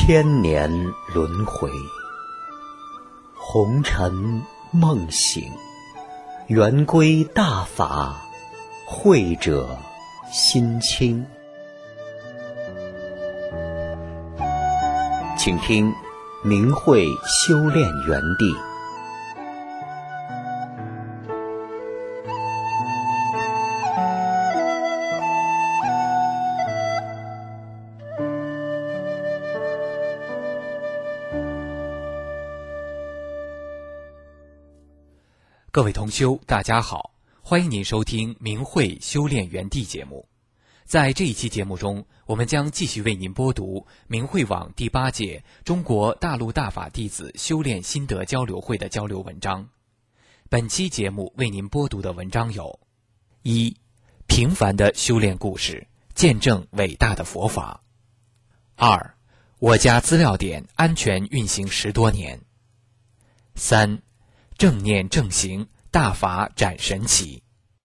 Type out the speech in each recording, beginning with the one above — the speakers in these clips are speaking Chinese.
千年轮回，红尘梦醒，圆归大法，慧者心清。请听明慧修炼园地。 各位同修，大家好，欢迎您收听明慧修炼园地节目。在这一期节目中，我们将继续为您播读明慧网第8届中国大陆大法弟子修炼心得交流会的交流文章。本期节目为您播读的文章有：一、平凡的修炼故事，见证伟大的佛法；二、我家资料点安全运行10多年；三、正念正行，大法展神奇。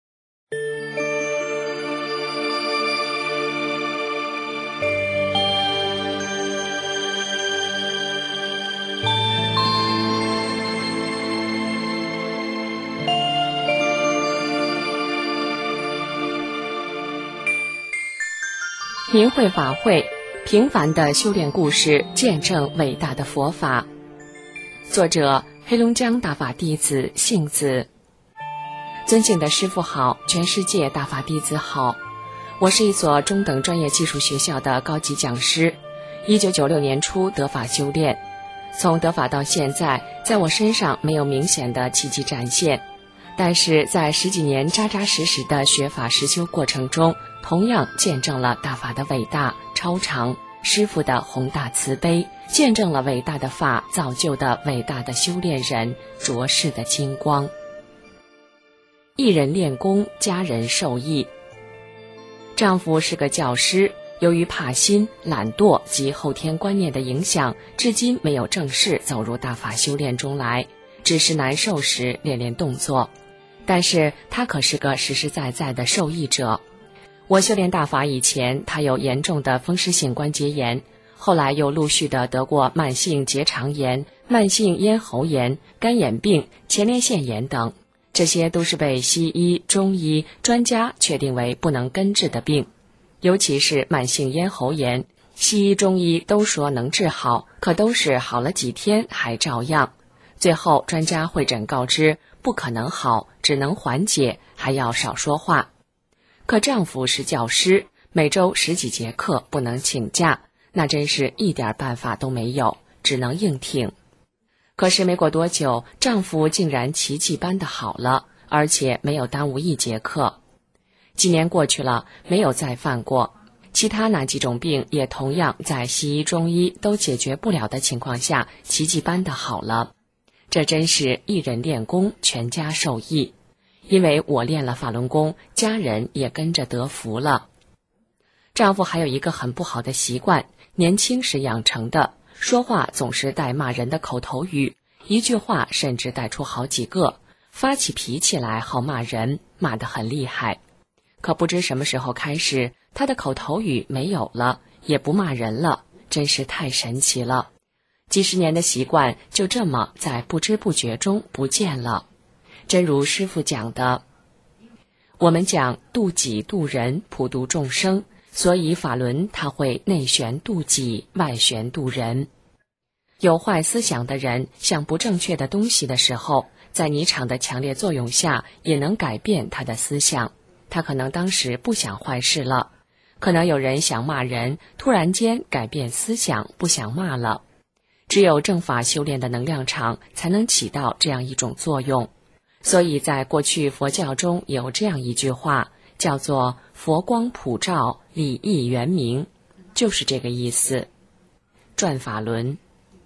明慧法会，平凡的修炼故事，见证伟大的佛法。作者：黑龙江大法弟子杏子。尊敬的师父好，全世界大法弟子好。我是一所中等专业技术学校的高级讲师，1996年初得法修炼。从得法到现在，在我身上没有明显的奇迹展现，但是在10几年扎扎实实的学法实修过程中，同样见证了大法的伟大超常，师父的宏大慈悲，见证了伟大的法造就的伟大的修炼人卓世的金光。一人练功，家人受益。丈夫是个教师，由于怕心、懒惰及后天观念的影响，至今没有正式走入大法修炼中来，只是难受时练练动作。但是他可是个实实在在的受益者。我修炼大法以前，他有严重的风湿性关节炎，后来又陆续的得过慢性结肠炎、慢性咽喉炎、干眼病、前列腺炎等，这些都是被西医、中医专家确定为不能根治的病。尤其是慢性咽喉炎，西医、中医都说能治好，可都是好了几天还照样。最后专家会诊告知，不可能好，只能缓解，还要少说话。可丈夫是教师，每周10几节课不能请假，那真是一点办法都没有，只能硬挺。可是没过多久，丈夫竟然奇迹般的好了，而且没有耽误1节课。几年过去了，没有再犯过。其他那几种病也同样在西医、中医都解决不了的情况下，奇迹般的好了。这真是一人练功，全家受益。因为我练了法轮功，家人也跟着得福了。丈夫还有一个很不好的习惯，年轻时养成的，说话总是带骂人的口头语，一句话甚至带出好几个，发起脾气来好骂人，骂得很厉害。可不知什么时候开始，他的口头语没有了，也不骂人了，真是太神奇了。几十年的习惯就这么在不知不觉中不见了。真如师父讲的，我们讲度己度人，普度众生，所以法轮它会内旋度己，外旋度人。有坏思想的人想不正确的东西的时候，在尼场的强烈作用下，也能改变他的思想。他可能当时不想坏事了，可能有人想骂人，突然间改变思想，不想骂了。只有正法修炼的能量场才能起到这样一种作用。所以在过去佛教中有这样一句话，叫做佛光普照，理义圆明，就是这个意思。转法轮，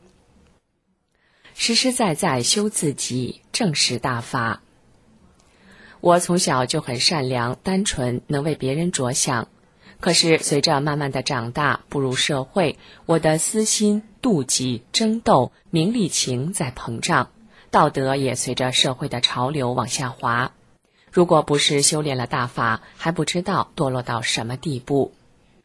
实实在在修自己，正是大法。我从小就很善良单纯，能为别人着想。可是随着慢慢的长大，步入社会，我的私心、妒忌、争斗、名利情在膨胀，道德也随着社会的潮流往下滑。如果不是修炼了大法，还不知道堕落到什么地步。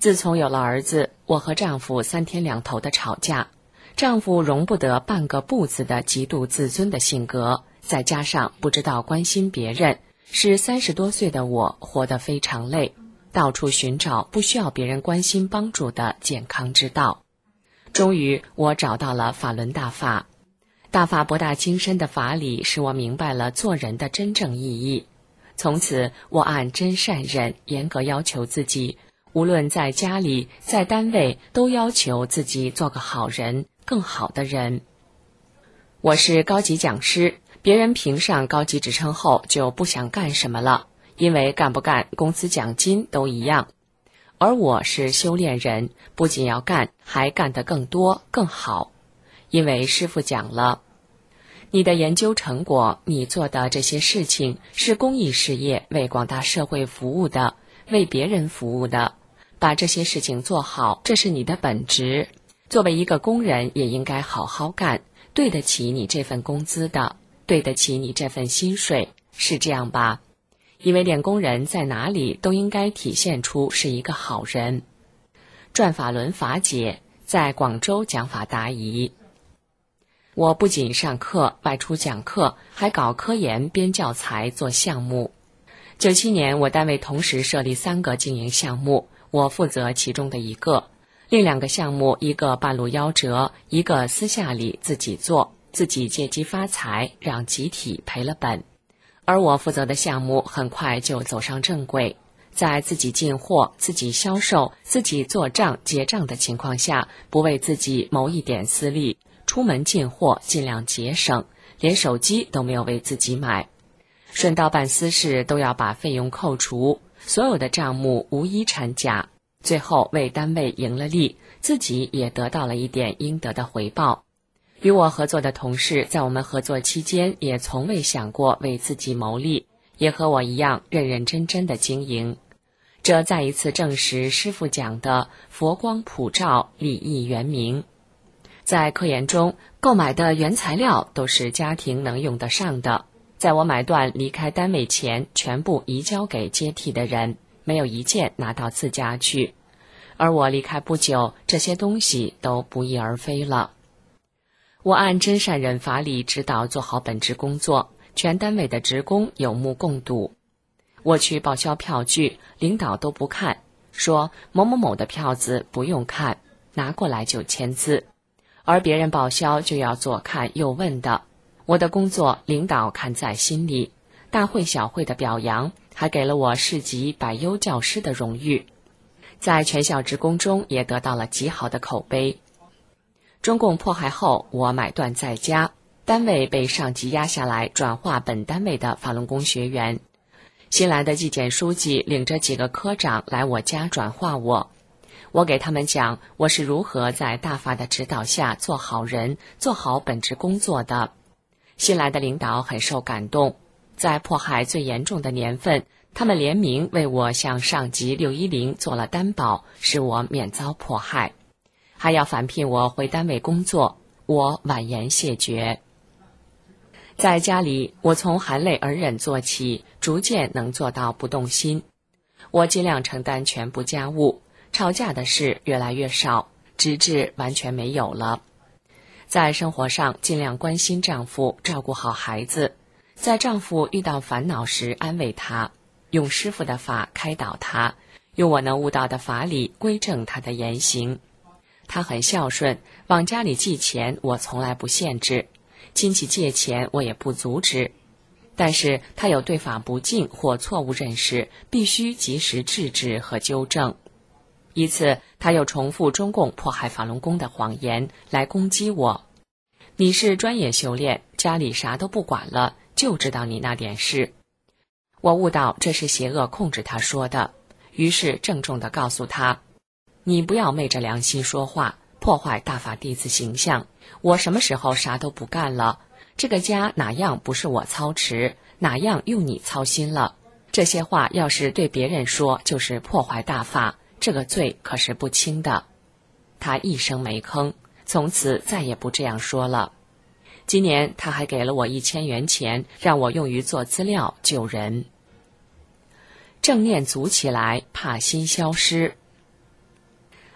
自从有了儿子，我和丈夫三天两头的吵架。丈夫容不得半个不字的极度自尊的性格，再加上不知道关心别人，使30多岁的我活得非常累，到处寻找不需要别人关心帮助的健康之道。终于我找到了法轮大法。大法博大精深的法理使我明白了做人的真正意义。从此我按真善忍严格要求自己，无论在家里在单位，都要求自己做个好人，更好的人。我是高级讲师，别人评上高级职称后就不想干什么了，因为干不干工资奖金都一样。而我是修炼人，不仅要干，还干得更多更好。因为师父讲了，你的研究成果，你做的这些事情是公益事业，为广大社会服务的，为别人服务的，把这些事情做好，这是你的本职。作为一个工人，也应该好好干，对得起你这份工资的，对得起你这份薪水，是这样吧？因为练功人在哪里都应该体现出是一个好人。转法轮法解在广州讲法答疑。我不仅上课外出讲课，还搞科研编教材做项目。97年我单位同时设立3个经营项目，我负责其中的一个，另2个项目一个半路夭折，一个私下里自己做，自己借机发财，让集体赔了本。而我负责的项目很快就走上正轨，在自己进货、自己销售、自己做账结账的情况下，不为自己谋一点私利，出门进货尽量节省，连手机都没有为自己买。顺道办私事都要把费用扣除，所有的账目无一掺假，最后为单位赢了利，自己也得到了一点应得的回报。与我合作的同事在我们合作期间也从未想过为自己谋利，也和我一样认认真真的经营。这再一次证实师父讲的佛光普照，利益圆明。在科研中，购买的原材料都是家庭能用得上的，在我买断离开单位前，全部移交给接替的人，没有一件拿到自家去。而我离开不久，这些东西都不翼而飞了。我按真善忍法理指导做好本职工作，全单位的职工有目共睹。我去报销票据，领导都不看，说某某某的票子不用看，拿过来就签字。而别人报销就要左看右问的，我的工作领导看在心里，大会小会的表扬，还给了我市级百优教师的荣誉，在全校职工中也得到了极好的口碑。中共迫害后，我买断在家，单位被上级压下来，转化本单位的法轮功学员。新来的纪检书记领着几个科长来我家转化我。我给他们讲我是如何在大法的指导下做好人，做好本职工作的。新来的领导很受感动，在迫害最严重的年份，他们联名为我向上级610做了担保，使我免遭迫害，还要返聘我回单位工作，我婉言谢绝。在家里，我从含泪而忍做起，逐渐能做到不动心。我尽量承担全部家务，吵架的事越来越少，直至完全没有了。在生活上尽量关心丈夫，照顾好孩子，在丈夫遇到烦恼时安慰他，用师父的法开导他，用我能悟到的法理规正他的言行。他很孝顺，往家里寄钱我从来不限制，亲戚借钱我也不阻止，但是他有对法不敬或错误认识，必须及时制止和纠正。一次他又重复中共迫害法轮功的谎言来攻击我，你是专业修炼，家里啥都不管了，就知道你那点事。我悟到这是邪恶控制他说的，于是郑重地告诉他，你不要昧着良心说话，破坏大法弟子形象。我什么时候啥都不干了？这个家哪样不是我操持，哪样用你操心了？这些话要是对别人说，就是破坏大法，这个罪可是不轻的。他一声没吭，从此再也不这样说了。今年他还给了我1000元钱，让我用于做资料救人。正念组起来，怕心消失。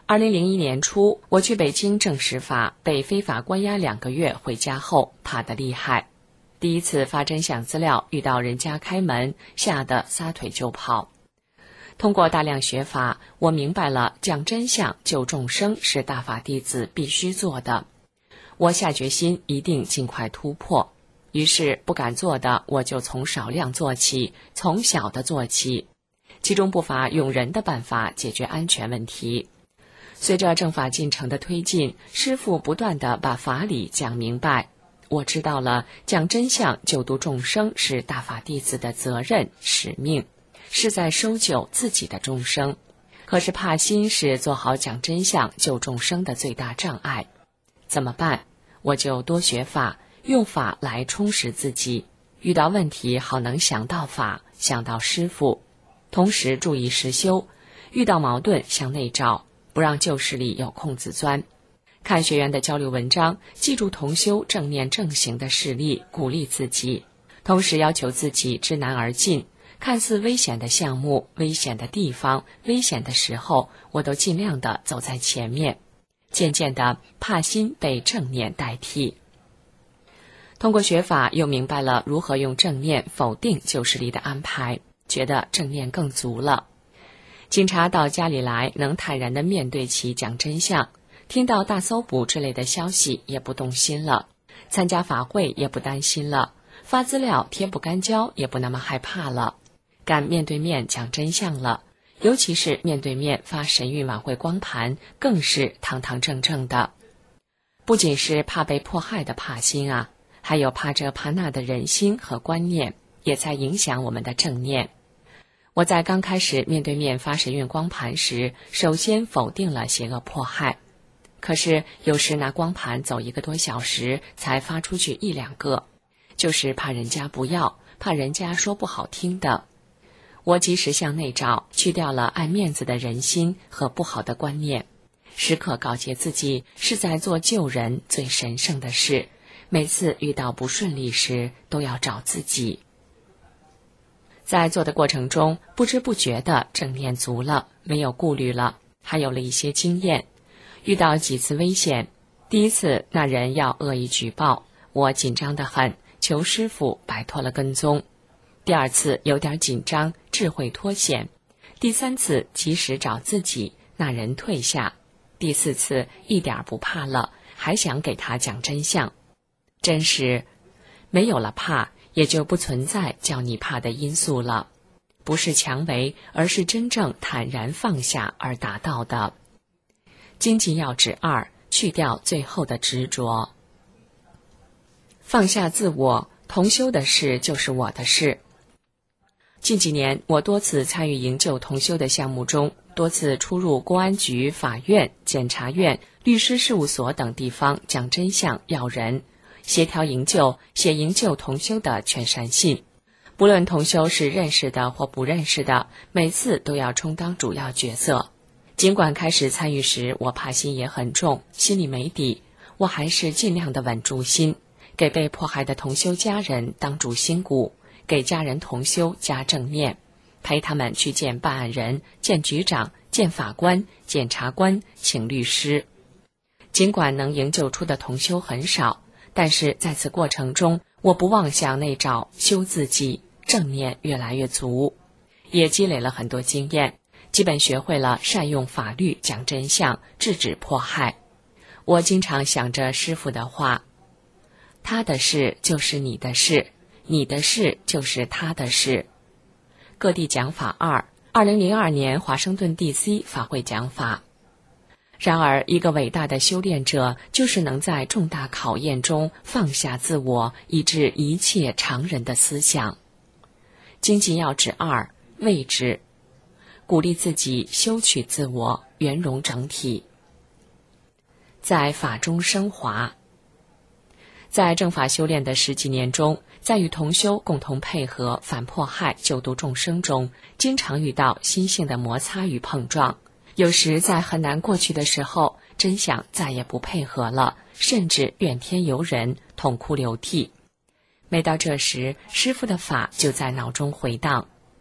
2001年初，我去北京正实法，被非法关押2个月，回家后怕得厉害。第一次发真相资料，遇到人家开门，吓得撒腿就跑。通过大量学法，我明白了讲真相救众生是大法弟子必须做的。我下决心一定尽快突破。于是不敢做的，我就从少量做起，从小的做起，其中不乏用人的办法解决安全问题。随着正法进程的推进，师父不断地把法理讲明白。我知道了讲真相救度众生是大法弟子的责任使命，是在收救自己的众生。可是怕心是做好讲真相救众生的最大障碍。怎么办？我就多学法，用法来充实自己，遇到问题好能想到法，想到师父，同时注意实修，遇到矛盾向内找，不让旧势力有空子钻。看学员的交流文章，记住同修正念正行的事例，鼓励自己，同时要求自己知难而进。看似危险的项目、危险的地方、危险的时候，我都尽量的走在前面。渐渐的，怕心被正念代替。通过学法，又明白了如何用正念否定旧势力的安排，觉得正念更足了。警察到家里来，能坦然地面对其讲真相。听到大搜捕之类的消息也不动心了，参加法会也不担心了，发资料贴不干胶也不那么害怕了，敢面对面讲真相了。尤其是面对面发神韵晚会光盘，更是堂堂正正的。不仅是怕被迫害的怕心啊，还有怕这怕那的人心和观念，也在影响我们的正念。我在刚开始面对面发神韵光盘时，首先否定了邪恶迫害。可是有时拿光盘走1个多小时才发出去1、2个，就是怕人家不要，怕人家说不好听的。我及时向内找，去掉了爱面子的人心和不好的观念，时刻告诫自己是在做救人最神圣的事。每次遇到不顺利时，都要找自己。在做的过程中，不知不觉的正念足了，没有顾虑了，还有了一些经验。遇到几次危险，第一次那人要恶意举报，我紧张得很，求师父摆脱了跟踪。第2次有点紧张，智慧脱险。第3次及时找自己，那人退下。第4次一点不怕了，还想给他讲真相。真是没有了怕，也就不存在叫你怕的因素了。不是强为，而是真正坦然放下而达到的。精进要旨2，去掉最后的执着。放下自我，同修的事就是我的事。近几年，我多次参与营救同修的项目中，多次出入公安局、法院、检察院、律师事务所等地方讲真相要人，协调营救，写营救同修的劝善信。不论同修是认识的或不认识的，每次都要充当主要角色。尽管开始参与时我怕心也很重，心里没底，我还是尽量的稳住心，给被迫害的同修家人当主心骨，给家人同修加正念，陪他们去见办案人、见局长、见法官、检察官，请律师。尽管能营救出的同修很少，但是在此过程中，我不忘向内找，修自己，正念越来越足，也积累了很多经验，基本学会了善用法律讲真相，制止迫害。我经常想着师父的话，他的事就是你的事，你的事就是他的事。各地讲法2，2002年华盛顿 DC 法会讲法。然而，一个伟大的修炼者，就是能在重大考验中放下自我，以致一切常人的思想。精进要旨2，位置。鼓励自己修取自我，圆融整体。在法中升华。在正法修炼的10几年中，在与同修共同配合反迫害救度众生中，经常遇到心性的摩擦与碰撞。有时在很难过去的时候，真想再也不配合了，甚至怨天尤人，痛哭流涕。每到这时，师父的法就在脑中回荡。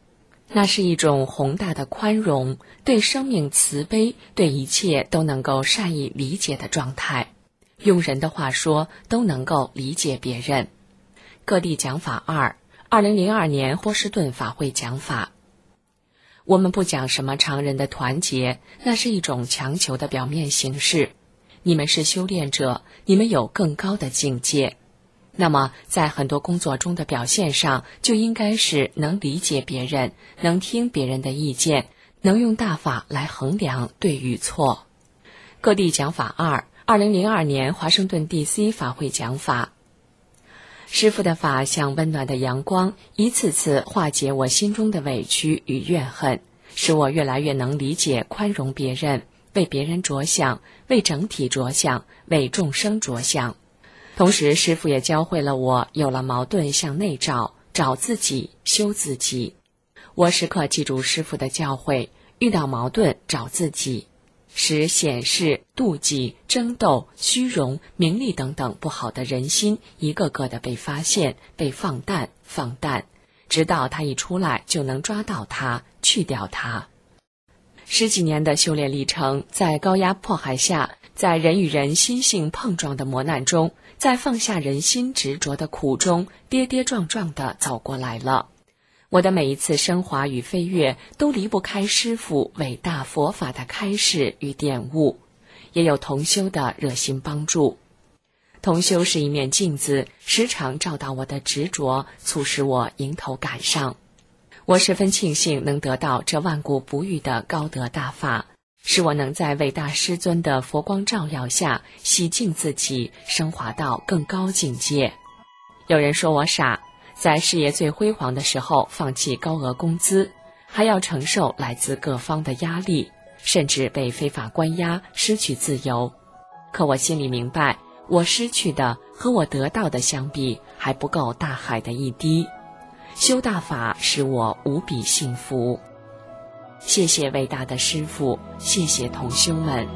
那是一种宏大的宽容，对生命慈悲，对一切都能够善意理解的状态。用人的话说，都能够理解别人。各地讲法2 2002年波士顿法会讲法。我们不讲什么常人的团结，那是一种强求的表面形式。你们是修炼者，你们有更高的境界。那么在很多工作中的表现上，就应该是能理解别人，能听别人的意见，能用大法来衡量对与错。各地讲法2 2002年华盛顿 DC 法会讲法。师父的法像温暖的阳光，一次次化解我心中的委屈与怨恨，使我越来越能理解宽容别人，为别人着想，为整体着想，为众生着想。同时师父也教会了我，有了矛盾向内找，找自己，修自己。我时刻记住师父的教诲，遇到矛盾找自己，使显示、妒忌、争斗、虚荣、名利等等不好的人心一个个的被发现，被放淡，直到它一出来就能抓到它，去掉它。10几年的修炼历程，在高压迫害下，在人与人心性碰撞的磨难中，在放下人心执着的苦中，跌跌撞撞地走过来了。我的每一次升华与飞跃，都离不开师父伟大佛法的开示与点悟，也有同修的热心帮助。同修是一面镜子，时常照到我的执着，促使我迎头赶上。我十分庆幸能得到这万古不遇的高德大法，使我能在伟大师尊的佛光照耀下洗净自己，升华到更高境界。有人说我傻，在事业最辉煌的时候放弃高额工资，还要承受来自各方的压力，甚至被非法关押，失去自由。可我心里明白，我失去的和我得到的相比，还不够大海的一滴。修大法使我无比幸福。谢谢伟大的师父，谢谢同修们。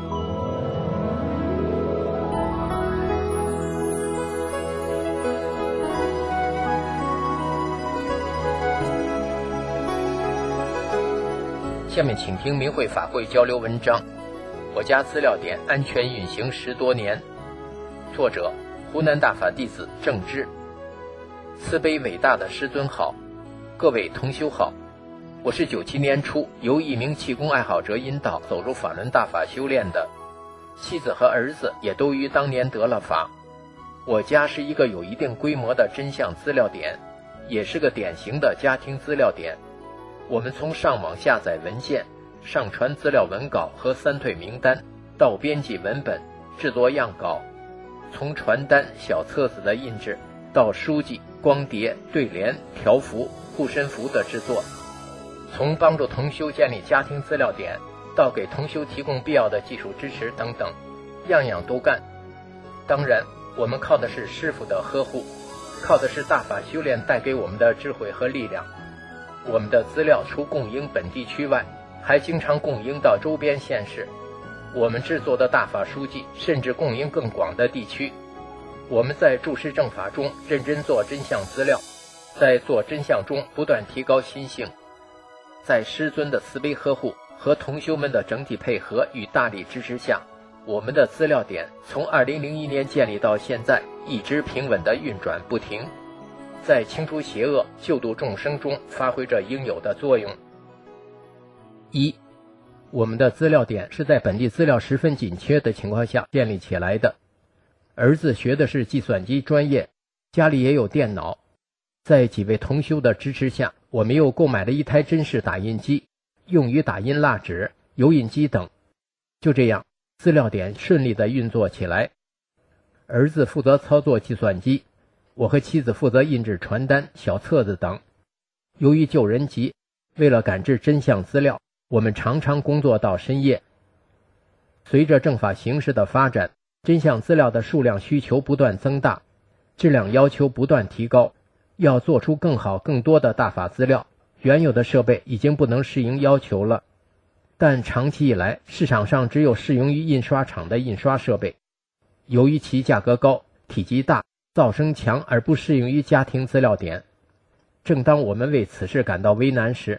下面请听明慧法会交流文章。我家资料点安全运行10多年。作者：湖南大法弟子郑芝。慈悲伟大的师尊好，各位同修好。我是97年初由一名气功爱好者引导走入法轮大法修炼的，妻子和儿子也都于当年得了法。我家是一个有一定规模的真相资料点，也是个典型的家庭资料点。我们从上网下载文献、上传资料文稿和3退名单，到编辑文本、制作样稿，从传单、小册子的印制，到书籍、光碟、对联、条幅、护身符的制作，从帮助同修建立家庭资料点，到给同修提供必要的技术支持等等，样样都干。当然，我们靠的是师父的呵护，靠的是大法修炼带给我们的智慧和力量。我们的资料除供应本地区外，还经常供应到周边县市。我们制作的大法书籍甚至供应更广的地区。我们在注释正法中认真做真相资料，在做真相中不断提高心性。在师尊的慈悲呵护和同修们的整体配合与大力支持下，我们的资料点从2001年建立到现在，一直平稳地运转不停，在清除邪恶、救度众生中发挥着应有的作用。1. 我们的资料点是在本地资料十分紧缺的情况下建立起来的。儿子学的是计算机专业，家里也有电脑。在几位同修的支持下，我们又购买了一台真式打印机，用于打印蜡纸、油印机等。就这样，资料点顺利地运作起来。儿子负责操作计算机，我和妻子负责印制传单、小册子等。由于救人急，为了赶制真相资料，我们常常工作到深夜。随着正法形势的发展，真相资料的数量需求不断增大，质量要求不断提高，要做出更好更多的大法资料，原有的设备已经不能适应要求了。但长期以来，市场上只有适用于印刷厂的印刷设备，由于其价格高、体积大、噪声强而不适用于家庭资料点。正当我们为此事感到为难时，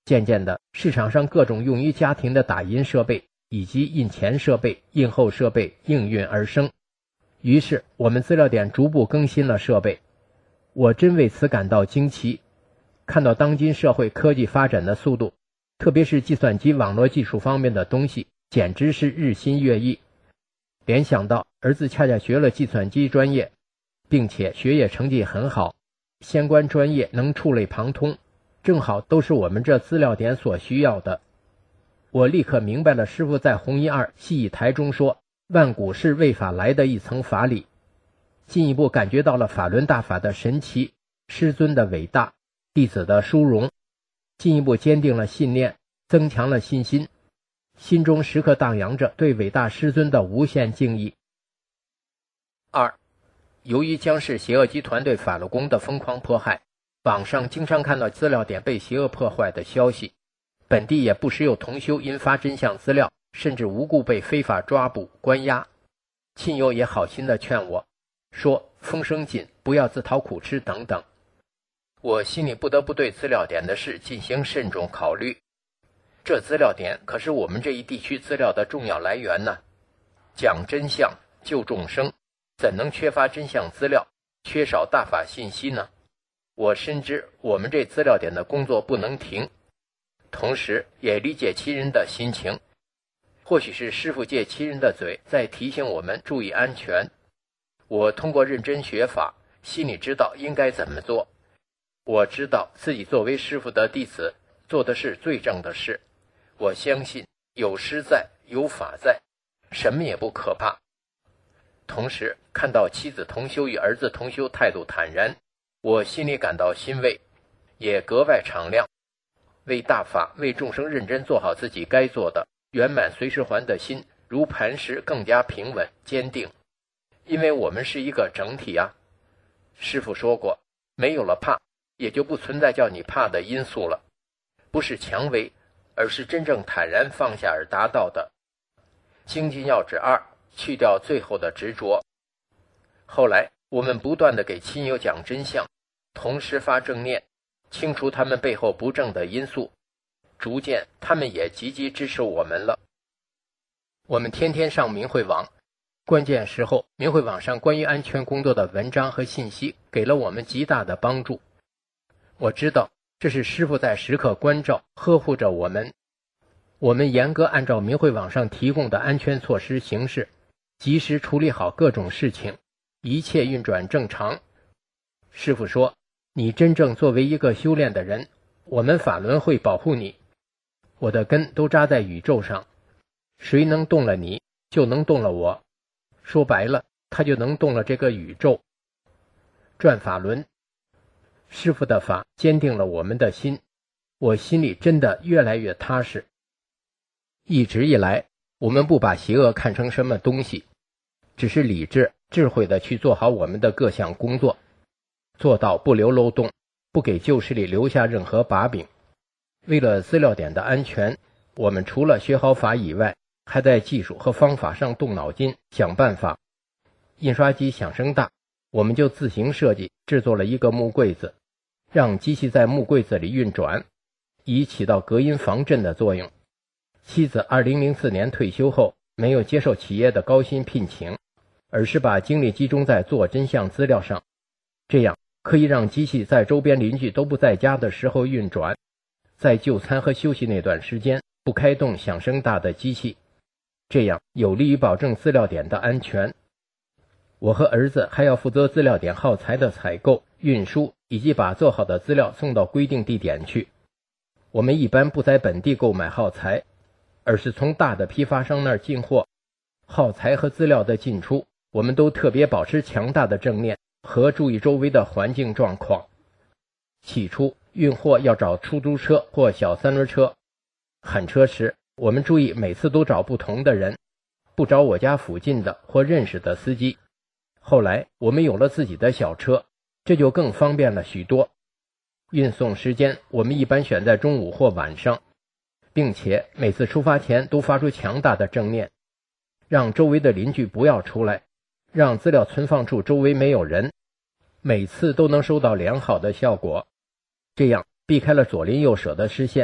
渐渐的，市场上各种用于家庭的打印设备以及印前设备、印后设备应运而生，于是我们资料点逐步更新了设备。我真为此感到惊奇，看到当今社会科技发展的速度，特别是计算机网络技术方面的东西，简直是日新月异。联想到儿子恰恰学了计算机专业，并且学业成绩很好，相关专业能触类旁通，正好都是我们这资料点所需要的。我立刻明白了师父在弘一二系义台中说万古是为法来的一层法理，进一步感觉到了法轮大法的神奇，师尊的伟大，弟子的殊荣，进一步坚定了信念，增强了信心，心中时刻荡漾着对伟大师尊的无限敬意。二，由于江氏邪恶集团对法轮功的疯狂迫害，网上经常看到资料点被邪恶破坏的消息，本地也不时有同修因发真相资料，甚至无故被非法抓捕关押。亲友也好心的劝我说风声紧，不要自讨苦吃等等。我心里不得不对资料点的事进行慎重考虑。这资料点可是我们这一地区资料的重要来源呢，讲真相救众生，怎能缺乏真相资料，缺少大法信息呢？我深知我们这资料点的工作不能停，同时也理解其人的心情。或许是师父借其人的嘴在提醒我们注意安全。我通过认真学法，心里知道应该怎么做。我知道自己作为师父的弟子做的是最正的事。我相信有师在，有法在，什么也不可怕。同时看到妻子同修与儿子同修态度坦然，我心里感到欣慰，也格外敞亮。为大法为众生认真做好自己该做的，圆满随时还的心如磐石更加平稳坚定。因为我们是一个整体啊。师父说过，没有了怕，也就不存在叫你怕的因素了。不是蔷薇，而是真正坦然放下而达到的。精进要旨二，去掉最后的执着。后来我们不断地给亲友讲真相，同时发正念，清除他们背后不正的因素，逐渐他们也积极支持我们了。我们天天上明慧网，关键时候明慧网上关于安全工作的文章和信息给了我们极大的帮助。我知道这是师父在时刻关照呵护着我们。我们严格按照明慧网上提供的安全措施行事，及时处理好各种事情，一切运转正常。师父说，你真正作为一个修炼的人，我们法轮会保护你。我的根都扎在宇宙上，谁能动了你，就能动了我。说白了，他就能动了这个宇宙。转法轮，师父的法坚定了我们的心，我心里真的越来越踏实。一直以来，我们不把邪恶看成什么东西，只是理智、智慧地去做好我们的各项工作，做到不留漏洞，不给旧势力留下任何把柄。为了资料点的安全，我们除了学好法以外，还在技术和方法上动脑筋，想办法。印刷机响声大，我们就自行设计制作了一个木柜子，让机器在木柜子里运转，以起到隔音防震的作用。妻子2004年退休后，没有接受企业的高薪聘请，而是把精力集中在做真相资料上，这样可以让机器在周边邻居都不在家的时候运转，在就餐和休息那段时间不开动响声大的机器，这样有利于保证资料点的安全。我和儿子还要负责资料点耗材的采购、运输，以及把做好的资料送到规定地点去。我们一般不在本地购买耗材，而是从大的批发商那儿进货。耗材和资料的进出，我们都特别保持强大的正念和注意周围的环境状况。起初运货要找出租车或小三轮车，喊车时我们注意每次都找不同的人，不找我家附近的或认识的司机。后来我们有了自己的小车，这就更方便了许多。运送时间我们一般选在中午或晚上，并且每次出发前都发出强大的正念，让周围的邻居不要出来，让资料存放处周围没有人，每次都能收到良好的效果。这样避开了左邻右舍的视线，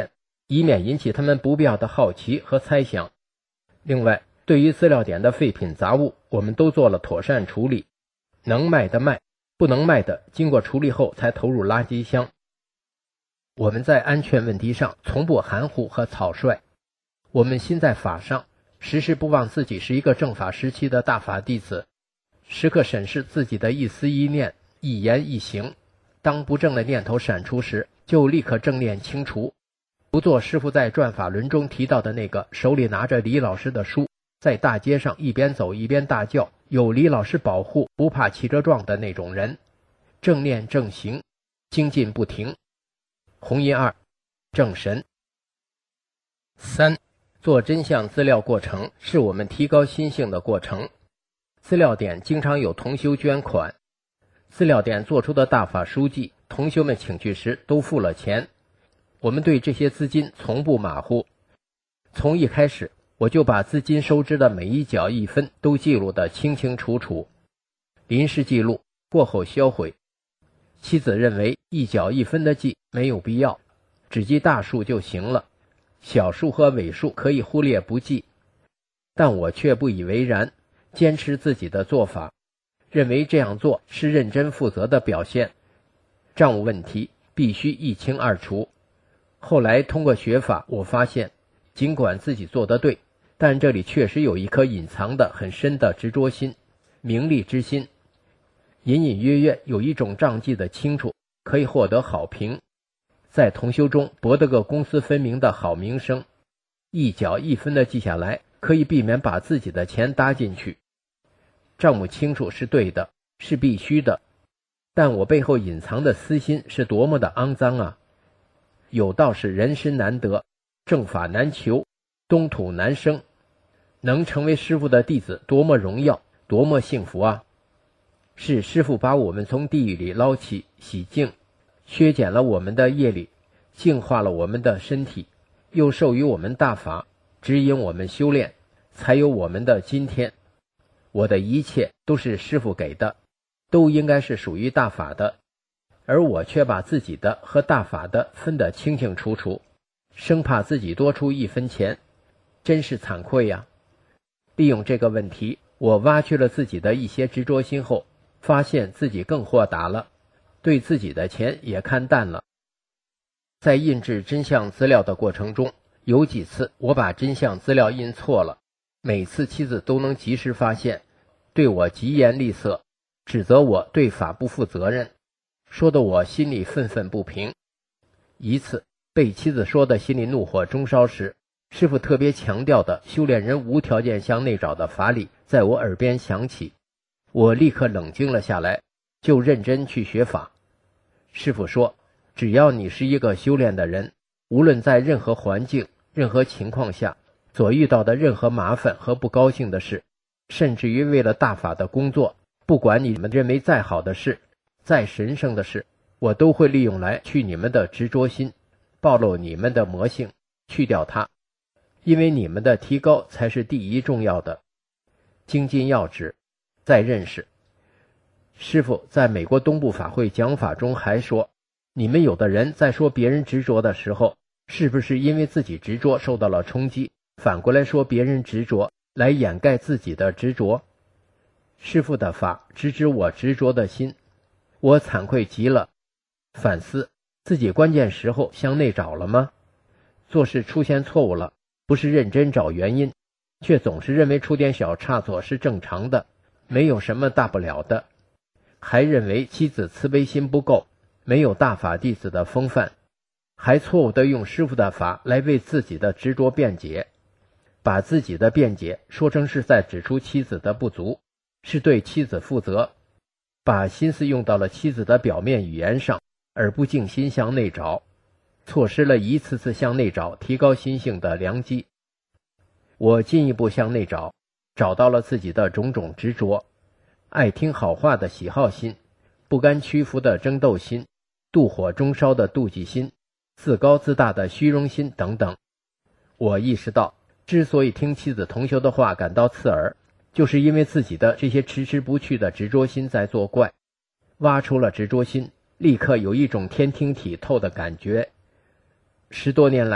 以免引起他们不必要的好奇和猜想。另外，对于资料点的废品杂物，我们都做了妥善处理，能卖的卖，不能卖的经过处理后才投入垃圾箱。我们在安全问题上从不含糊和草率，我们心在法上，时时不忘自己是一个正法时期的大法弟子，时刻审视自己的一思一念、一言一行，当不正的念头闪出时，就立刻正念清除，不做师父在转法轮中提到的那个手里拿着李老师的书，在大街上一边走一边大叫有李老师保护，不怕骑着撞的那种人。正念正行，精进不停。红印2，正神。3，做真相资料过程是我们提高心性的过程。资料点经常有同修捐款，资料点做出的大法书籍，同修们请去时都付了钱。我们对这些资金从不马虎，从一开始我就把资金收支的每一角一分都记录得清清楚楚，临时记录，过后销毁。妻子认为一角一分的记没有必要，只记大数就行了，小数和尾数可以忽略不记，但我却不以为然，坚持自己的做法，认为这样做是认真负责的表现。账务问题必须一清二楚。后来通过学法，我发现尽管自己做得对，但这里确实有一颗隐藏的很深的执着心，名利之心，隐隐约约有一种账记的清楚，可以获得好评，在同修中博得个公私分明的好名声。一角一分的记下来，可以避免把自己的钱搭进去。账目清楚是对的，是必须的，但我背后隐藏的私心是多么的肮脏啊！有道是人身难得，正法难求，东土难生，能成为师父的弟子多么荣耀，多么幸福啊！是师父把我们从地狱里捞起，洗净，削减了我们的业力，净化了我们的身体，又授予我们大法，指引我们修炼，才有我们的今天。我的一切都是师父给的，都应该是属于大法的，而我却把自己的和大法的分得清清楚楚，生怕自己多出一分钱，真是惭愧呀！利用这个问题，我挖去了自己的一些执着心后，发现自己更豁达了，对自己的钱也看淡了。在印制真相资料的过程中，有几次我把真相资料印错了，每次妻子都能及时发现，对我疾言厉色，指责我对法不负责任，说得我心里愤愤不平。一次被妻子说的心里怒火中烧时，师父特别强调的修炼人无条件向内找的法理在我耳边响起，我立刻冷静了下来，就认真去学法。师父说，只要你是一个修炼的人，无论在任何环境、任何情况下所遇到的任何麻烦和不高兴的事，甚至于为了大法的工作，不管你们认为再好的事、再神圣的事，我都会利用来去你们的执着心，暴露你们的魔性，去掉它，因为你们的提高才是第一重要的。精进要旨，再认识。师父在美国东部法会讲法中还说，你们有的人在说别人执着的时候，是不是因为自己执着受到了冲击，反过来说别人执着，来掩盖自己的执着？师父的法直指我执着的心，我惭愧极了，反思自己关键时候向内找了吗？做事出现错误了，不是认真找原因，却总是认为出点小差错是正常的，没有什么大不了的，还认为妻子慈悲心不够，没有大法弟子的风范，还错误地用师父的法来为自己的执着辩解，把自己的辩解说成是在指出妻子的不足，是对妻子负责，把心思用到了妻子的表面语言上，而不静心向内找，错失了一次次向内找提高心性的良机。我进一步向内找，找到了自己的种种执着，爱听好话的喜好心，不甘屈服的争斗心，妒火中烧的妒忌心，自高自大的虚荣心等等。我意识到，之所以听妻子同修的话感到刺耳，就是因为自己的这些迟迟不去的执着心在作怪。挖出了执着心，立刻有一种天听体透的感觉。10多年来，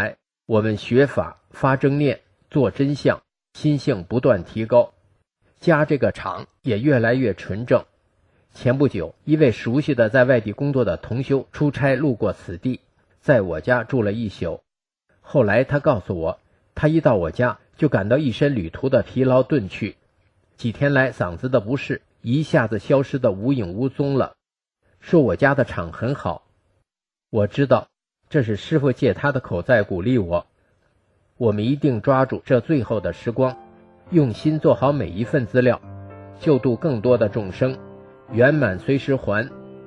我们学法发正念，做真相，心性不断提高，家这个厂也越来越纯正。前不久，一位熟悉的在外地工作的同修出差路过此地，在我家住了一宿。后来他告诉我，他一到我家就感到一身旅途的疲劳遁去，几天来嗓子的不适一下子消失得无影无踪了，说我家的厂很好。我知道这是师父借他的口在鼓励我，我们一定抓住这最后的时光，用心做好每一份资料，救度更多的众生，圆满随时还。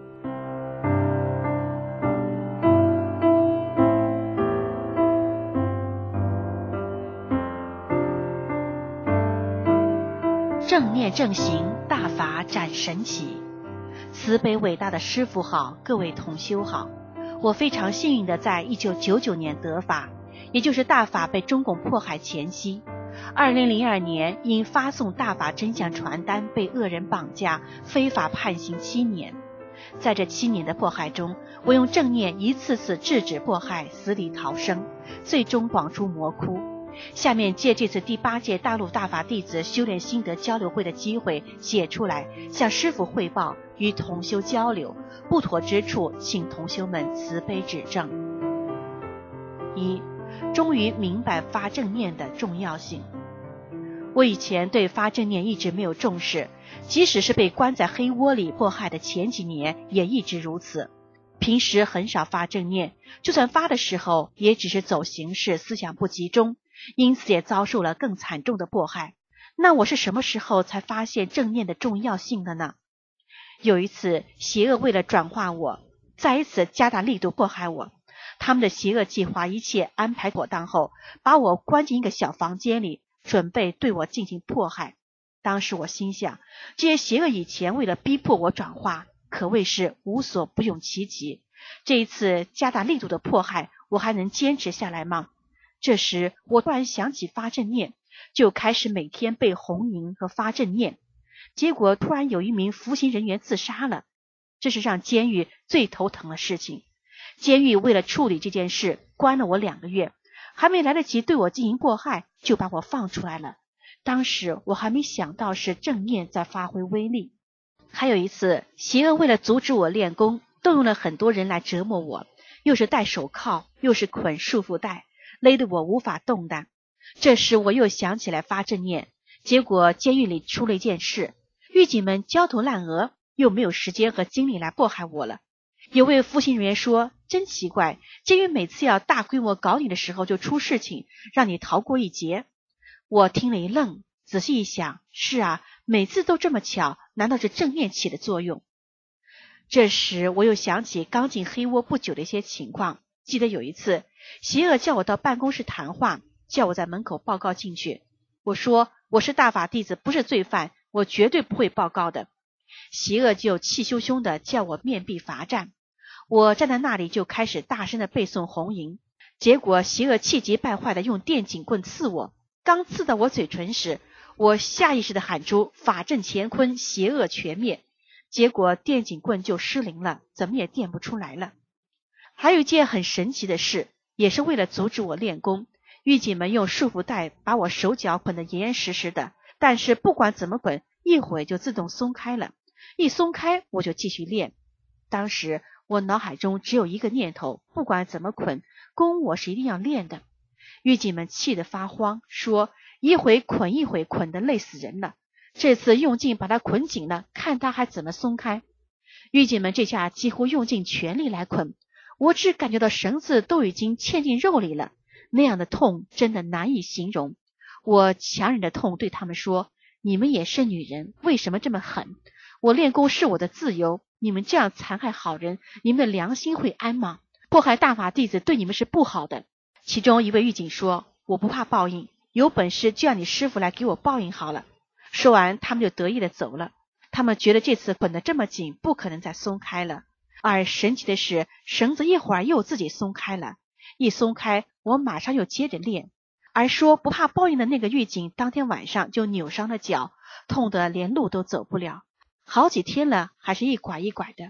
正念正行，大法展神奇。慈悲伟大的师父好，各位同修好。我非常幸运的在1999年得法，也就是大法被中共迫害前夕。2002年因发送大法真相传单被恶人绑架，非法判刑7年。在这7年的迫害中，我用正念一次次制止迫害，死里逃生，最终广出魔窟。下面借这次第8届大陆大法弟子修炼心得交流会的机会写出来，向师父汇报，与同修交流，不妥之处请同修们慈悲指正。1. 终于明白发正念的重要性。我以前对发正念一直没有重视，即使是被关在黑窝里迫害的前几年也一直如此。平时很少发正念，就算发的时候也只是走形式，思想不集中，因此也遭受了更惨重的迫害。那我是什么时候才发现正念的重要性的呢？有一次，邪恶为了转化我，再一次加大力度迫害我。他们的邪恶计划一切安排妥当后，把我关进一个小房间里，准备对我进行迫害。当时我心想，这些邪恶以前为了逼迫我转化，可谓是无所不用其极。这一次加大力度的迫害，我还能坚持下来吗？这时我突然想起发正念，就开始每天背红银和发正念。结果突然有一名服刑人员自杀了，这是让监狱最头疼的事情。监狱为了处理这件事，关了我2个月，还没来得及对我进行迫害，就把我放出来了。当时我还没想到是正念在发挥威力。还有一次，邪恶为了阻止我练功，动用了很多人来折磨我，又是戴手铐，又是捆束缚带，勒得我无法动弹。这时我又想起来发正念，结果监狱里出了一件事，狱警们焦头烂额，又没有时间和精力来迫害我了。有位服刑人员说，真奇怪，监狱每次要大规模搞你的时候就出事情，让你逃过一劫。我听了一愣，仔细一想，是啊，每次都这么巧，难道是正念起的作用？这时我又想起刚进黑窝不久的一些情况，记得有一次，邪恶叫我到办公室谈话，叫我在门口报告进去。我说我是大法弟子，不是罪犯，我绝对不会报告的。邪恶就气汹汹的叫我面壁罚站。我站在那里就开始大声的背诵红银，结果邪恶气急败坏的用电警棍刺我，刚刺到我嘴唇时，我下意识的喊出法正乾坤，邪恶全灭，结果电警棍就失灵了，怎么也电不出来了。还有一件很神奇的事，也是为了阻止我练功，狱警们用束缚带把我手脚捆得严严实实的，但是不管怎么捆，一会就自动松开了，一松开我就继续练。当时我脑海中只有一个念头，不管怎么捆，功我是一定要练的。狱警们气得发慌，说一会捆一会捆得累死人了，这次用劲把他捆紧了，看他还怎么松开。狱警们这下几乎用尽全力来捆，我只感觉到绳子都已经嵌进肉里了，那样的痛真的难以形容。我强忍着痛对他们说，你们也是女人，为什么这么狠？我练功是我的自由，你们这样残害好人，你们的良心会安吗？迫害大法弟子对你们是不好的。其中一位狱警说，我不怕报应，有本事就让你师父来给我报应好了。说完他们就得意的走了，他们觉得这次捆得这么紧，不可能再松开了。而神奇的是，绳子一会儿又自己松开了，一松开我马上又接着练。而说不怕报应的那个狱警当天晚上就扭伤了脚，痛得连路都走不了，好几天了还是一拐一拐的。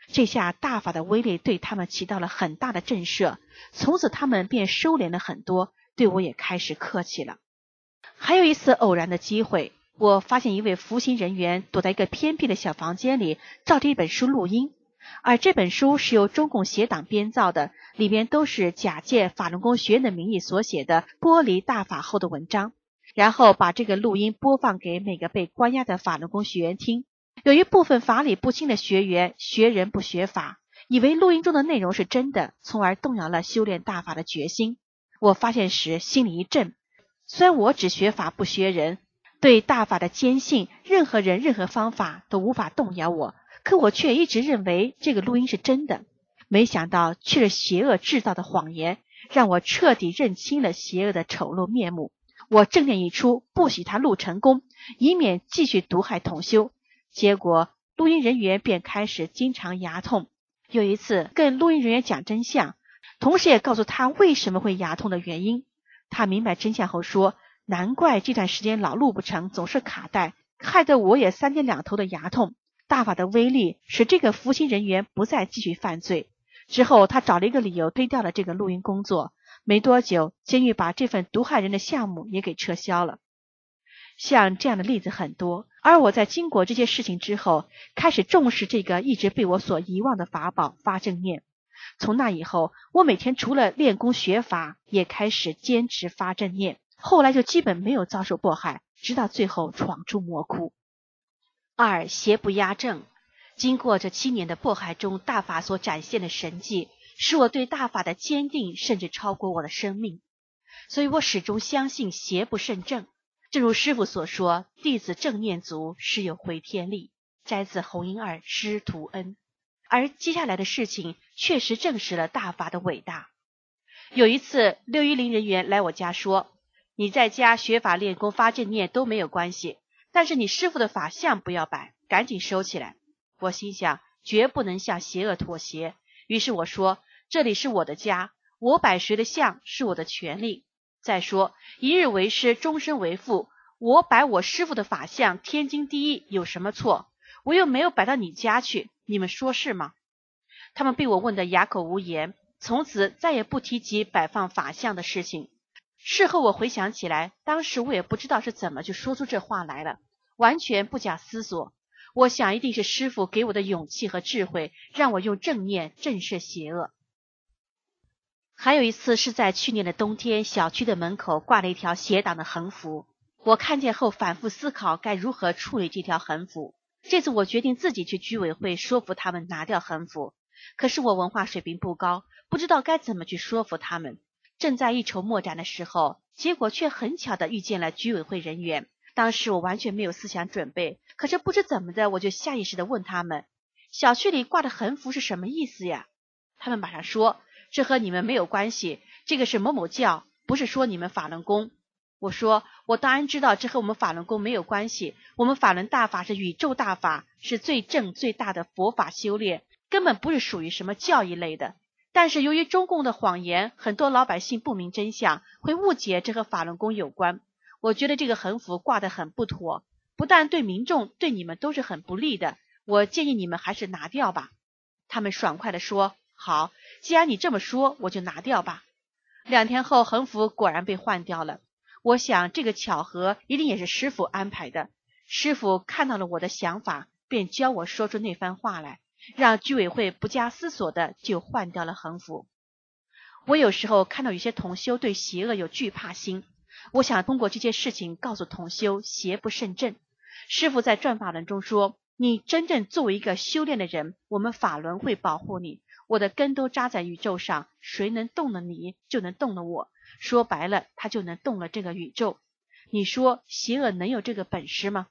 这下大法的威力对他们起到了很大的震慑，从此他们便收敛了很多，对我也开始客气了。还有一次偶然的机会，我发现一位服刑人员躲在一个偏僻的小房间里照着一本书录音，而这本书是由中共邪党编造的，里面都是假借法轮功学院的名义所写的剥离大法后的文章，然后把这个录音播放给每个被关押的法轮功学员听。有一部分法理不清的学员学人不学法，以为录音中的内容是真的，从而动摇了修炼大法的决心。我发现时心里一震，虽然我只学法不学人，对大法的坚信，任何人任何方法都无法动摇我，可我却一直认为这个录音是真的。没想到却是邪恶制造的谎言，让我彻底认清了邪恶的丑陋面目。我正念一出，不许他录成功，以免继续毒害同修。结果录音人员便开始经常牙痛。有一次跟录音人员讲真相，同时也告诉他为什么会牙痛的原因。他明白真相后说，难怪这段时间老录不成，总是卡带，害得我也三天两头的牙痛。大法的威力使这个服刑人员不再继续犯罪。之后他找了一个理由推掉了这个录音工作，没多久监狱把这份毒害人的项目也给撤销了。像这样的例子很多，而我在经过这些事情之后，开始重视这个一直被我所遗忘的法宝发正念。从那以后，我每天除了练功学法，也开始坚持发正念，后来就基本没有遭受迫害，直到最后闯出魔窟。二、邪不压正。经过这7年的迫害中，大法所展现的神迹，使我对大法的坚定甚至超过我的生命，所以我始终相信邪不胜正。正如师父所说，弟子正念足，实有回天力，摘自弘音二师徒恩。而接下来的事情确实证实了大法的伟大。有一次610人员来我家说，你在家学法练功发正念都没有关系，但是你师父的法像不要摆，赶紧收起来。我心想绝不能向邪恶妥协，于是我说，这里是我的家，我摆谁的像是我的权利。再说一日为师，终身为父，我摆我师父的法像天经地义，有什么错？我又没有摆到你家去，你们说是吗？他们被我问得哑口无言，从此再也不提及摆放法像的事情。事后我回想起来，当时我也不知道是怎么就说出这话来了，完全不假思索。我想一定是师父给我的勇气和智慧，让我用正念震慑邪恶。还有一次是在去年的冬天，小区的门口挂了一条邪党的横幅，我看见后反复思考该如何处理这条横幅。这次我决定自己去居委会说服他们拿掉横幅，可是我文化水平不高，不知道该怎么去说服他们。正在一筹莫展的时候，结果却很巧地遇见了居委会人员。当时我完全没有思想准备，可是不知怎么的，我就下意识地问他们，小区里挂的横幅是什么意思呀？他们马上说，这和你们没有关系，这个是某某教，不是说你们法轮功。我说，我当然知道这和我们法轮功没有关系，我们法轮大法是宇宙大法，是最正最大的佛法修炼，根本不是属于什么教义类的。但是由于中共的谎言，很多老百姓不明真相，会误解这和法轮功有关。我觉得这个横幅挂得很不妥，不但对民众，对你们都是很不利的，我建议你们还是拿掉吧。他们爽快地说，好，既然你这么说，我就拿掉吧。2天后，横幅果然被换掉了。我想这个巧合一定也是师父安排的。师父看到了我的想法，便教我说出那番话来，让居委会不加思索的就换掉了横幅。我有时候看到有些同修对邪恶有惧怕心，我想通过这些事情告诉同修邪不胜正。师父在转法轮中说，你真正作为一个修炼的人，我们法轮会保护你，我的根都扎在宇宙上，谁能动了你，就能动了我，说白了，他就能动了这个宇宙。你说邪恶能有这个本事吗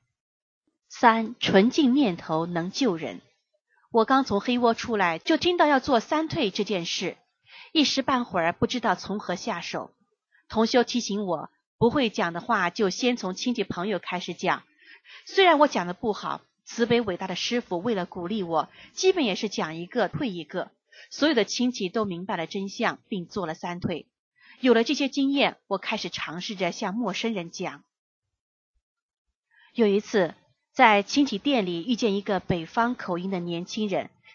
？3. 纯净念头能救人。我刚从黑窝出来，就听到要做3退这件事，一时半会儿不知道从何下手。同修提醒我，不会讲的话就先从亲戚朋友开始讲。虽然我讲的不好，慈悲伟大的师父为了鼓励我，基本也是讲一个退一个。所有的亲戚都明白了真相，并做了3退。有了这些经验，我开始尝试着向陌生人讲。有一次在亲戚店里遇见一个北方口音的年轻人，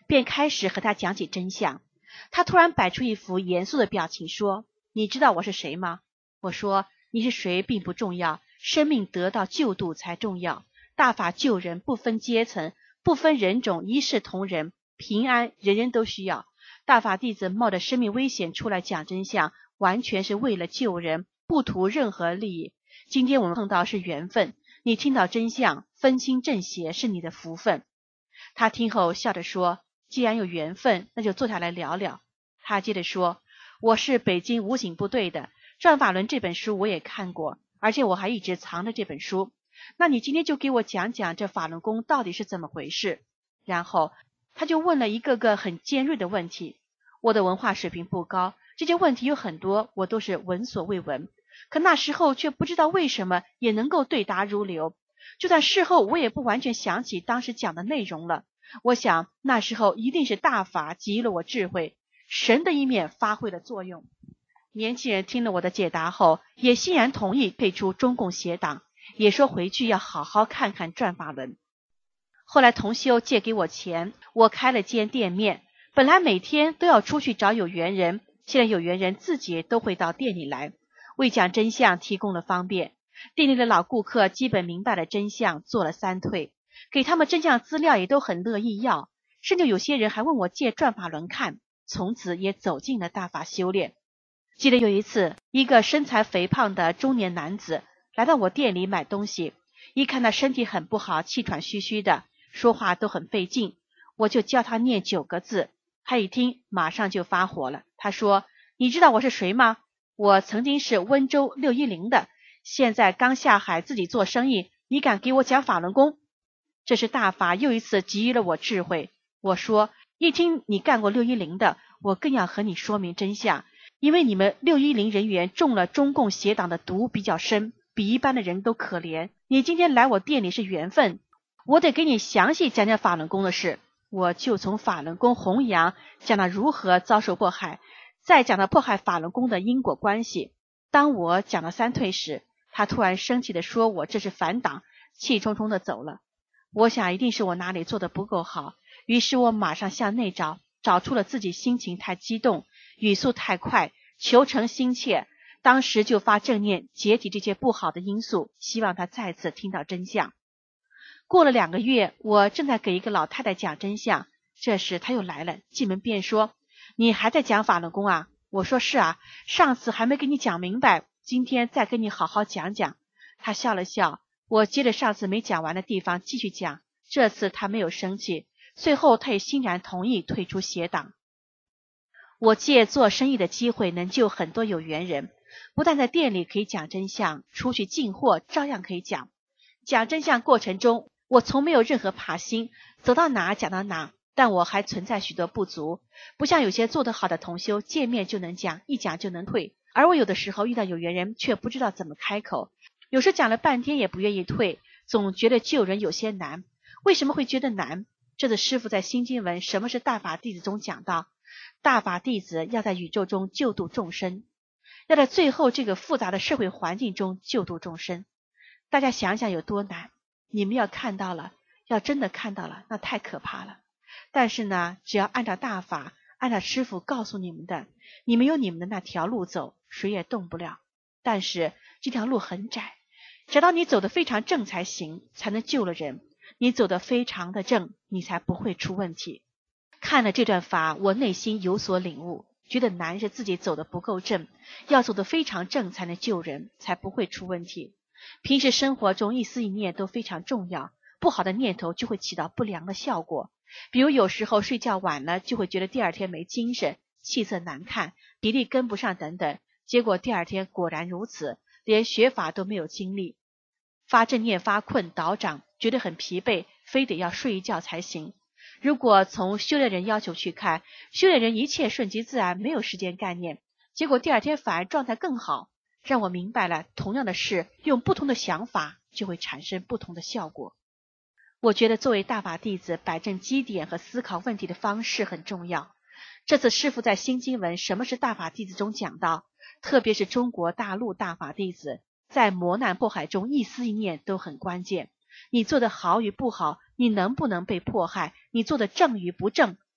便开始和他讲起真相。他突然摆出一副严肃的表情说，你知道我是谁吗？我说，你是谁并不重要，生命得到救度才重要。大法救人不分阶层，不分人种，一视同仁，平安人人都需要。大法弟子冒着生命危险出来讲真相，完全是为了救人，不图任何利益。今天我们碰到是缘分，你听到真相，分清正邪是你的福分。他听后笑着说，既然有缘分，那就坐下来聊聊。他接着说，我是北京武警部队的，《转法轮》这本书我也看过，而且我还一直藏着这本书。那你今天就给我讲讲这法轮功到底是怎么回事。然后他就问了一个个很尖锐的问题。我的文化水平不高，这些问题有很多我都是闻所未闻，可那时候却不知道为什么也能够对答如流。就算事后我也不完全想起当时讲的内容了，我想那时候一定是大法给予了我智慧，神的一面发挥了作用。年轻人听了我的解答后，也欣然同意退出中共邪党，也说回去要好好看看转法轮。后来同修借给我钱，我开了间店面，本来每天都要出去找有缘人，现在有缘人自己都会到店里来，为讲真相提供了方便。店里的老顾客基本明白了真相，做了3退，给他们真相资料也都很乐意要，甚至有些人还问我借转法轮看，从此也走进了大法修炼。记得有一次，一个身材肥胖的中年男子来到我店里买东西，一看他身体很不好，气喘吁吁的，说话都很费劲，我就教他念9个字，他一听马上就发火了。他说，你知道我是谁吗？我曾经是温州610的，现在刚下海自己做生意，你敢给我讲法轮功？这是大法又一次给予了我智慧。我说，一听你干过610的，我更要和你说明真相，因为你们610人员中了中共邪党的毒比较深，比一般的人都可怜。你今天来我店里是缘分，我得给你详细讲讲法轮功的事。我就从法轮功弘扬讲到如何遭受迫害，再讲到迫害法轮功的因果关系。当我讲到3退时，他突然生气地说我这是反党，气冲冲地走了。我想一定是我哪里做得不够好，于是我马上向内找出了自己心情太激动，语速太快，求成心切，当时就发正念解体这些不好的因素，希望他再次听到真相。过了2个月，我正在给一个老太太讲真相，这时她又来了，进门便说，你还在讲法轮功啊？我说是啊，上次还没给你讲明白，今天再跟你好好讲讲。她笑了笑，我接着上次没讲完的地方继续讲，这次她没有生气，最后她也欣然同意退出邪党。我借做生意的机会能救很多有缘人，不但在店里可以讲真相，出去进货照样可以讲。讲真相过程中，我从没有任何爬心，走到哪讲到哪，但我还存在许多不足，不像有些做得好的同修，见面就能讲，一讲就能退，而我有的时候遇到有缘人却不知道怎么开口，有时讲了半天也不愿意退，总觉得救人有些难。为什么会觉得难？这次师父在新经文什么是大法弟子中讲到，大法弟子要在宇宙中救度众生，要在最后这个复杂的社会环境中救度众生。大家想想有多难，你们要看到了，要真的看到了，那太可怕了。但是呢，只要按照大法，按照师父告诉你们的，你们有你们的那条路走，谁也动不了。但是这条路很窄，直到你走得非常正才行，才能救了人。你走得非常的正，你才不会出问题。看了这段法，我内心有所领悟，觉得难是自己走得不够正，要走得非常正才能救人，才不会出问题。平时生活中一思一念都非常重要，不好的念头就会起到不良的效果。比如有时候睡觉晚了，就会觉得第二天没精神，气色难看，体力跟不上等等，结果第二天果然如此，连学法都没有精力，发正念发困倒掌，觉得很疲惫，非得要睡一觉才行。如果从修炼人要求去看，修炼人一切顺其自然，没有时间概念，结果第二天反而状态更好，让我明白了同样的事，用不同的想法就会产生不同的效果。我觉得作为大法弟子，摆正基点和思考问题的方式很重要。这次师父在新经文什么是大法弟子中讲到，特别是中国大陆大法弟子，在磨难迫害中一思一念都很关键。你做的好与不好，你能不能被迫害，你做的正与不正，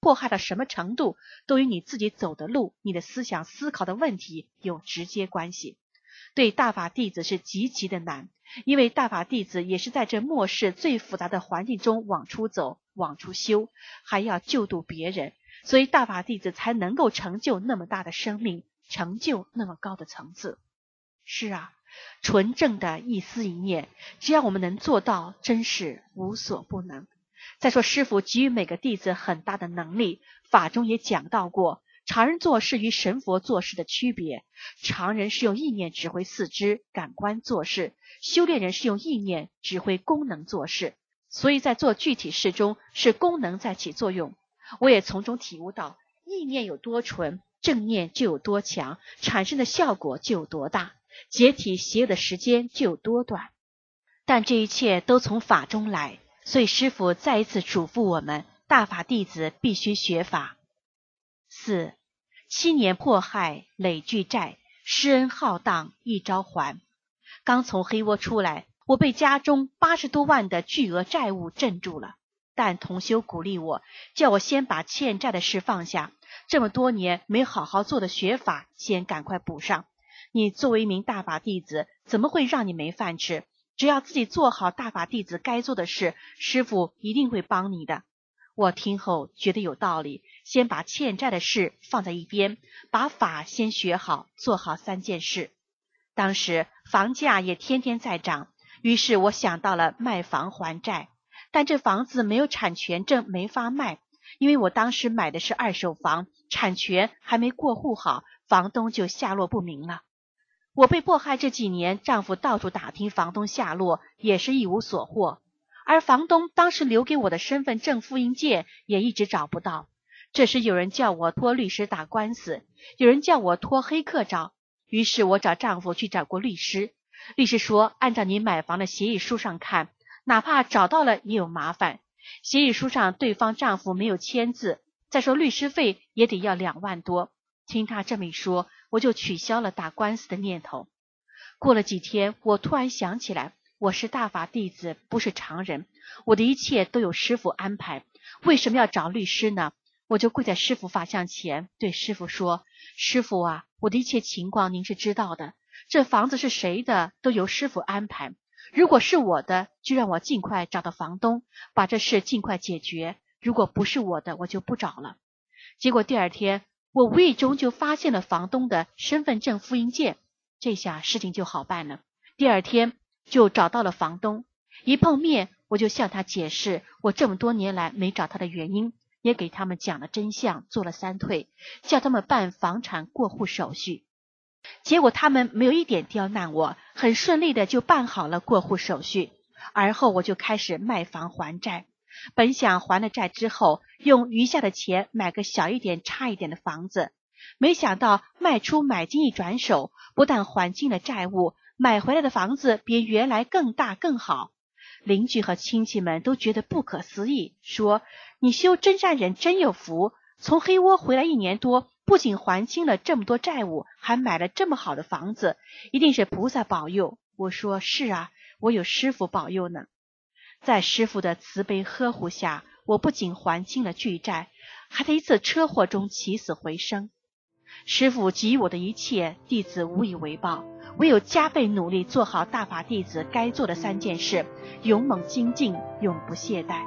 迫害到什么程度，都与你自己走的路、你的思想思考的问题有直接关系。对大法弟子是极其的难，因为大法弟子也是在这末世最复杂的环境中往出走、往出修，还要救度别人，所以大法弟子才能够成就那么大的生命，成就那么高的层次。是啊，纯正的一思一念，只要我们能做到，真是无所不能。再说师父给予每个弟子很大的能力，法中也讲到过，常人做事与神佛做事的区别。常人是用意念指挥四肢感官做事，修炼人是用意念指挥功能做事，所以在做具体事中是功能在起作用。我也从中体悟到，意念有多纯，正念就有多强，产生的效果就有多大，解体邪恶的时间就有多短。但这一切都从法中来，所以师父再一次嘱咐我们，大法弟子必须学法。4. 7年迫害，累巨债，施恩浩荡，一朝还。刚从黑窝出来，我被家中80多万的巨额债务镇住了。但同修鼓励我，叫我先把欠债的事放下，这么多年没好好做的学法，先赶快补上。你作为一名大法弟子，怎么会让你没饭吃？只要自己做好大法弟子该做的事，师父一定会帮你的。我听后觉得有道理，先把欠债的事放在一边，把法先学好，做好3件事。当时房价也天天在涨，于是我想到了卖房还债，但这房子没有产权证，没法卖，因为我当时买的是2手房，产权还没过户好，房东就下落不明了。我被迫害这几年，丈夫到处打听房东下落，也是一无所获，而房东当时留给我的身份证复印件也一直找不到。这时有人叫我托律师打官司，有人叫我托黑客找，于是我找丈夫去找过律师。律师说，按照你买房的协议书上看，哪怕找到了也有麻烦，协议书上对方丈夫没有签字，再说律师费也得要2万多。听他这么一说，我就取消了打官司的念头。过了几天，我突然想起来，我是大法弟子，不是常人，我的一切都有师父安排，为什么要找律师呢？我就跪在师父法像前，对师父说，师父啊，我的一切情况您是知道的，这房子是谁的都由师父安排，如果是我的，就让我尽快找到房东，把这事尽快解决，如果不是我的，我就不找了。结果第2天，我无意中就发现了房东的身份证复印件，这下事情就好办了。第2天就找到了房东，一碰面我就向他解释我这么多年来没找他的原因，也给他们讲了真相，做了3退，叫他们办房产过户手续。结果他们没有一点刁难我，很顺利的就办好了过户手续。而后我就开始卖房还债，本想还了债之后，用余下的钱买个小一点差一点的房子，没想到卖出买进一转手，不但还清了债务，买回来的房子比原来更大更好。邻居和亲戚们都觉得不可思议，说你修真善忍真有福，从黑窝回来1年多，不仅还清了这么多债务，还买了这么好的房子，一定是菩萨保佑。我说是啊，我有师父保佑呢。在师父的慈悲呵护下，我不仅还清了巨债，还在一次车祸中起死回生。师父给予我的一切，弟子无以为报，唯有加倍努力做好大法弟子该做的3件事，勇猛精进，永不懈怠。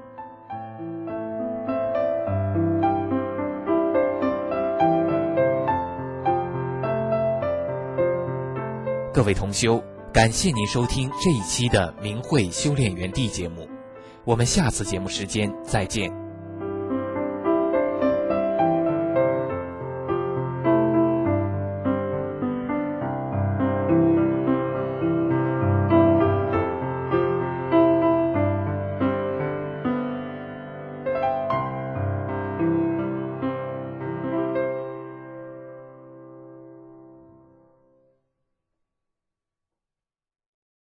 各位同修，感谢您收听这一期的明慧修炼园地节目，我们下次节目时间再见。